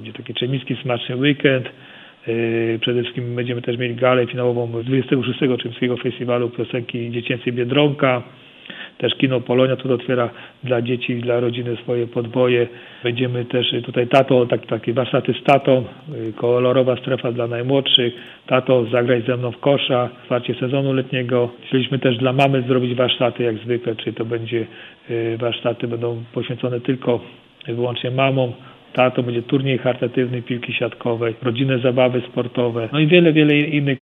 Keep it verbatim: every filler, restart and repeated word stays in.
Będzie taki czermiński smaczny weekend. Przede wszystkim będziemy też mieli galę finałową dwudziestego szóstego Czermińskiego Festiwalu Piosenki Dziecięcej Biedronka. Też kino Polonia, które otwiera dla dzieci i dla rodziny swoje podwoje. Będziemy też tutaj tato, tak, takie warsztaty z tatą, kolorowa strefa dla najmłodszych. Tato, zagraj ze mną w kosza, otwarcie sezonu letniego. Chcieliśmy też dla mamy zrobić warsztaty jak zwykle, czyli to będzie warsztaty będą poświęcone tylko i wyłącznie mamom. Tato, będzie turniej charytatywny piłki siatkowej, rodzinne zabawy sportowe, no i wiele, wiele innych